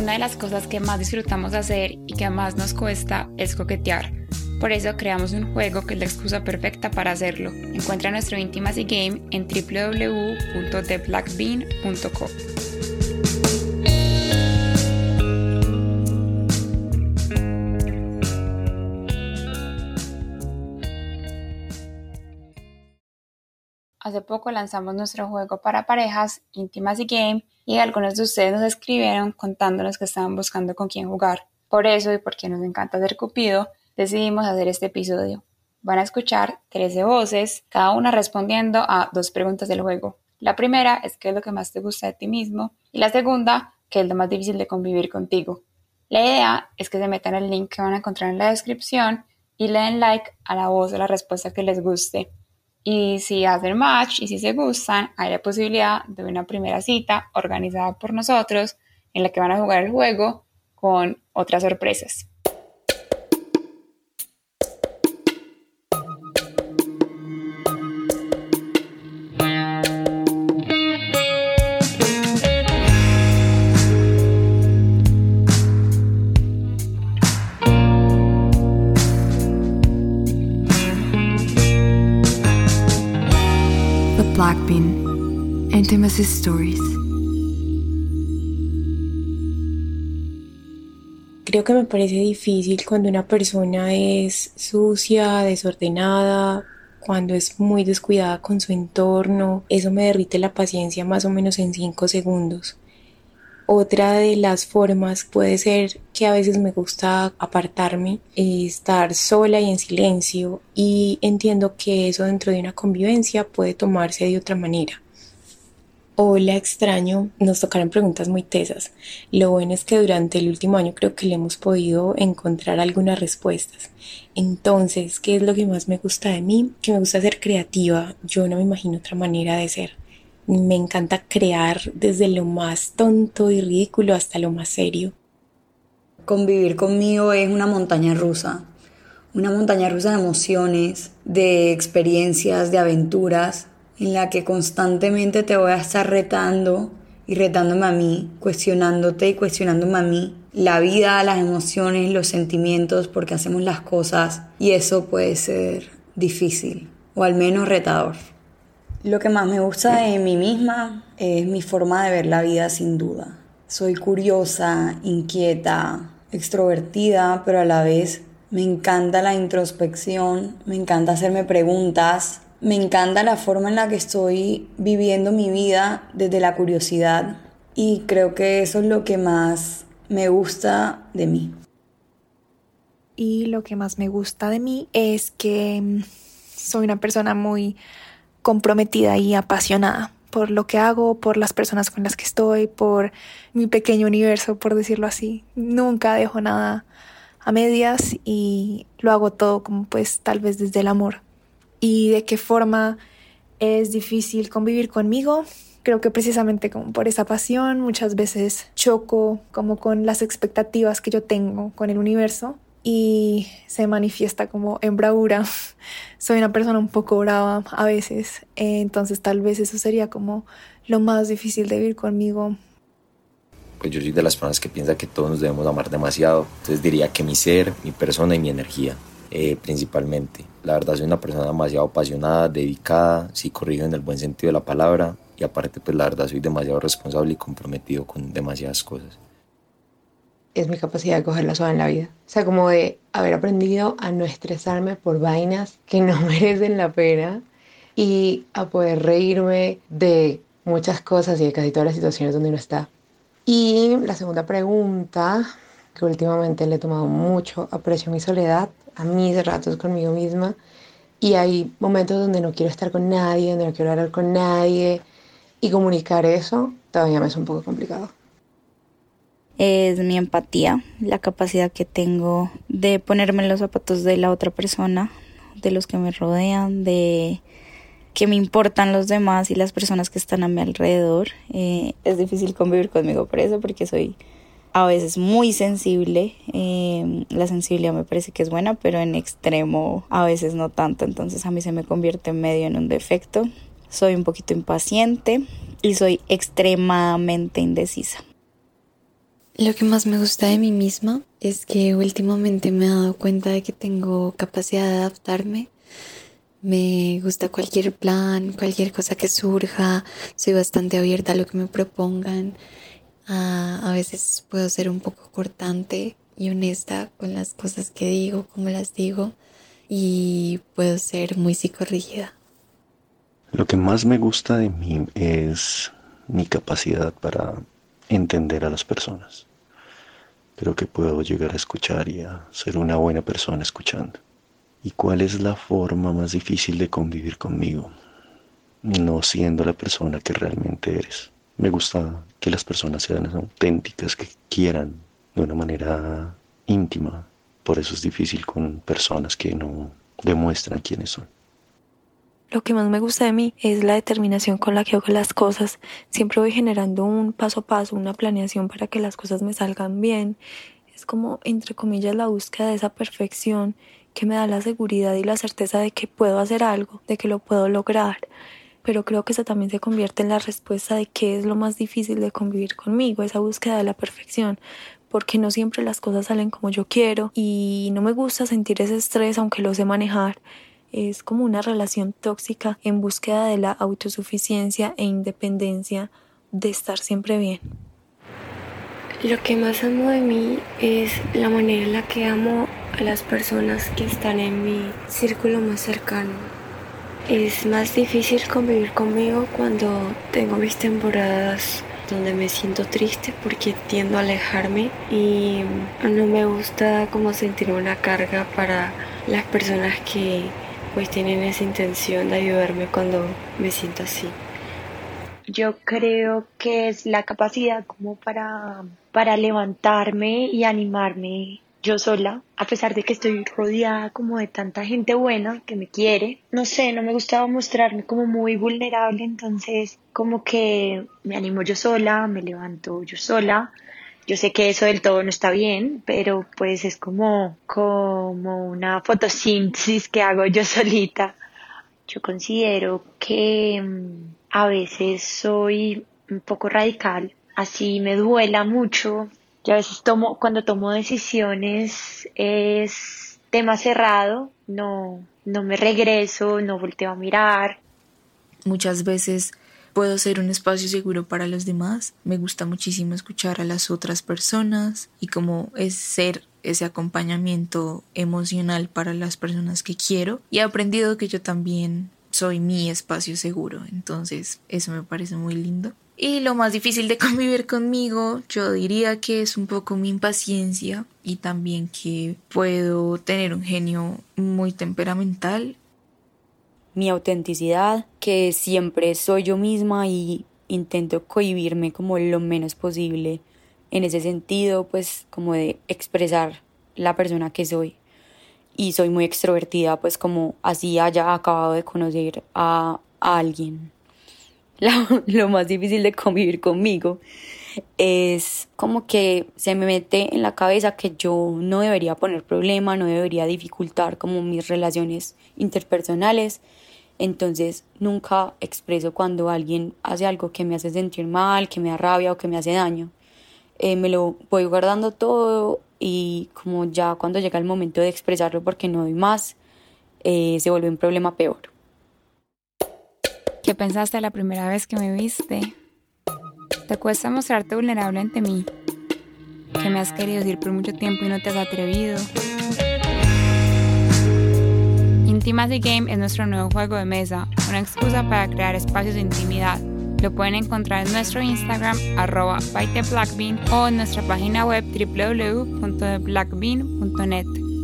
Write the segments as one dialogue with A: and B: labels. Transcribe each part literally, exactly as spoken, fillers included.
A: Una de las cosas que más disfrutamos hacer y que más nos cuesta es coquetear. Por eso creamos un juego que es la excusa perfecta para hacerlo. Encuentra nuestro Intimacy Game en w w w punto the black bean punto co. Hace poco lanzamos nuestro juego para parejas, Intimacy Game, y algunos de ustedes nos escribieron contándonos que estaban buscando con quién jugar. Por eso, y porque nos encanta ser Cupido, decidimos hacer este episodio. Van a escuchar trece voces, cada una respondiendo a dos preguntas del juego. La primera es qué es lo que más te gusta de ti mismo, y la segunda, qué es lo más difícil de convivir contigo. La idea es que se metan el link que van a encontrar en la descripción y le den like a la voz de la respuesta que les guste. Y si hacen match y si se gustan, hay la posibilidad de una primera cita organizada por nosotros en la que van a jugar el juego con otras sorpresas.
B: Black Bean, Intimacy Stories.
C: Creo que me parece difícil cuando una persona es sucia, desordenada, cuando es muy descuidada con su entorno. Eso me derrite la paciencia más o menos en cinco segundos. Otra de las formas puede ser que a veces me gusta apartarme, estar sola y en silencio, y entiendo que eso dentro de una convivencia puede tomarse de otra manera. Hola, extraño, nos tocaron preguntas muy tesas. Lo bueno es que durante el último año creo que le hemos podido encontrar algunas respuestas. Entonces, ¿qué es lo que más me gusta de mí? Que me gusta ser creativa. Yo no me imagino otra manera de ser. Me encanta crear desde lo más tonto y ridículo hasta lo más serio.
D: Convivir conmigo es una montaña rusa, una montaña rusa de emociones, de experiencias, de aventuras, en la que constantemente te voy a estar retando y retándome a mí, cuestionándote y cuestionándome a mí, la vida, las emociones, los sentimientos, porque hacemos las cosas, y eso puede ser difícil, o al menos retador. Lo que más me gusta de mí misma es mi forma de ver la vida, sin duda. Soy curiosa, inquieta, extrovertida, pero a la vez me encanta la introspección, me encanta hacerme preguntas, me encanta la forma en la que estoy viviendo mi vida desde la curiosidad, y creo que eso es lo que más me gusta de mí.
E: Y lo que más me gusta de mí es que soy una persona muy comprometida y apasionada por lo que hago, por las personas con las que estoy, por mi pequeño universo, por decirlo así. Nunca dejo nada a medias y lo hago todo como pues tal vez desde el amor. ¿Y de qué forma es difícil convivir conmigo? Creo que precisamente como por esa pasión muchas veces choco como con las expectativas que yo tengo con el universo y se manifiesta como en bravura. Soy una persona un poco brava a veces, entonces tal vez eso sería como lo más difícil de vivir conmigo.
F: Pues yo soy de las personas que piensa que todos nos debemos amar demasiado, entonces diría que mi ser, mi persona y mi energía, eh, principalmente. La verdad soy una persona demasiado apasionada, dedicada, sí corrijo en el buen sentido de la palabra, y aparte pues la verdad soy demasiado responsable y comprometido con demasiadas cosas.
C: Es mi capacidad de cogerla suave en la vida. O sea, como de haber aprendido a no estresarme por vainas que no merecen la pena y a poder reírme de muchas cosas y de casi todas las situaciones donde uno está. Y la segunda pregunta, que últimamente le he tomado mucho aprecio a mi soledad, a mis ratos conmigo misma, y hay momentos donde no quiero estar con nadie, donde no quiero hablar con nadie, y comunicar eso todavía me es un poco complicado.
G: Es mi empatía, la capacidad que tengo de ponerme en los zapatos de la otra persona, de los que me rodean, de que me importan los demás y las personas que están a mi alrededor. Eh, es difícil convivir conmigo por eso, porque soy a veces muy sensible. Eh, la sensibilidad me parece que es buena, pero en extremo a veces no tanto, entonces a mí se me convierte en medio en un defecto. Soy un poquito impaciente y soy extremadamente indecisa.
B: Lo que más me gusta de mí misma es que últimamente me he dado cuenta de que tengo capacidad de adaptarme. Me gusta cualquier plan, cualquier cosa que surja. Soy bastante abierta a lo que me propongan. Uh, a veces puedo ser un poco cortante y honesta con las cosas que digo, como las digo. Y puedo ser muy psicorrígida.
H: Lo que más me gusta de mí es mi capacidad para entender a las personas. Creo que puedo llegar a escuchar y a ser una buena persona escuchando. ¿Y cuál es la forma más difícil de convivir conmigo? No siendo la persona que realmente eres. Me gusta que las personas sean auténticas, que quieran de una manera íntima. Por eso es difícil con personas que no demuestran quiénes son.
E: Lo que más me gusta de mí es la determinación con la que hago las cosas. Siempre voy generando un paso a paso, una planeación para que las cosas me salgan bien. Es como, entre comillas, la búsqueda de esa perfección que me da la seguridad y la certeza de que puedo hacer algo, de que lo puedo lograr. Pero creo que eso también se convierte en la respuesta de qué es lo más difícil de convivir conmigo, esa búsqueda de la perfección. Porque no siempre las cosas salen como yo quiero y no me gusta sentir ese estrés aunque lo sé manejar. Es como una relación tóxica en búsqueda de la autosuficiencia e independencia de estar siempre bien.
I: Lo que más amo de mí es la manera en la que amo a las personas que están en mi círculo más cercano. Es más difícil convivir conmigo cuando tengo mis temporadas donde me siento triste porque tiendo a alejarme y no me gusta como sentir una carga para las personas que pues tienen esa intención de ayudarme cuando me siento así.
J: Yo creo que es la capacidad como para, para levantarme y animarme yo sola, a pesar de que estoy rodeada como de tanta gente buena que me quiere. No sé, no me gustaba mostrarme como muy vulnerable, entonces como que me animo yo sola, me levanto yo sola. Yo sé que eso del todo no está bien, pero pues es como, como una fotosíntesis que hago yo solita. Yo considero que um, a veces soy un poco radical, así me duela mucho. Yo a veces tomo, cuando tomo decisiones es tema cerrado, no, no me regreso, no volteo a mirar.
K: Muchas veces puedo ser un espacio seguro para los demás. Me gusta muchísimo escuchar a las otras personas y como es ser ese acompañamiento emocional para las personas que quiero. Y he aprendido que yo también soy mi espacio seguro. Entonces eso me parece muy lindo. Y lo más difícil de convivir conmigo, yo diría que es un poco mi impaciencia y también que puedo tener un genio muy temperamental.
G: Mi autenticidad, que siempre soy yo misma y intento cohibirme como lo menos posible en ese sentido, pues como de expresar la persona que soy. Y soy muy extrovertida, pues como así haya acabado de conocer a, a alguien. Lo, lo más difícil de convivir conmigo es como que se me mete en la cabeza que yo no debería poner problema, no debería dificultar como mis relaciones interpersonales. Entonces nunca expreso cuando alguien hace algo que me hace sentir mal, que me da rabia o que me hace daño. Eh, me lo voy guardando todo y como ya cuando llega el momento de expresarlo porque no doy más, eh, se vuelve un problema peor.
A: ¿Qué pensaste la primera vez que me viste? ¿Te cuesta mostrarte vulnerable ante mí? ¿Que me has querido decir por mucho tiempo y no te has atrevido? Intimacy Game es nuestro nuevo juego de mesa, una excusa para crear espacios de intimidad. Lo pueden encontrar en nuestro Instagram, arroba by the black bean, o en nuestra página web w w w punto the black bean punto net.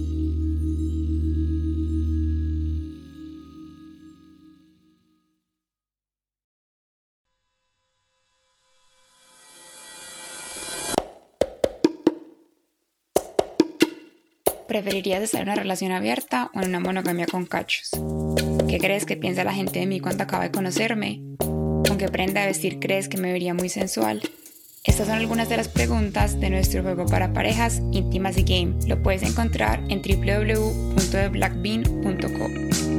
A: ¿Preferirías estar en una relación abierta o en una monogamia con cachos? ¿Qué crees que piensa la gente de mí cuando acaba de conocerme? ¿Con qué prenda de vestir crees que me vería muy sensual? Estas son algunas de las preguntas de nuestro juego para parejas Intimacy Game. Lo puedes encontrar en w w w punto the black bean punto co.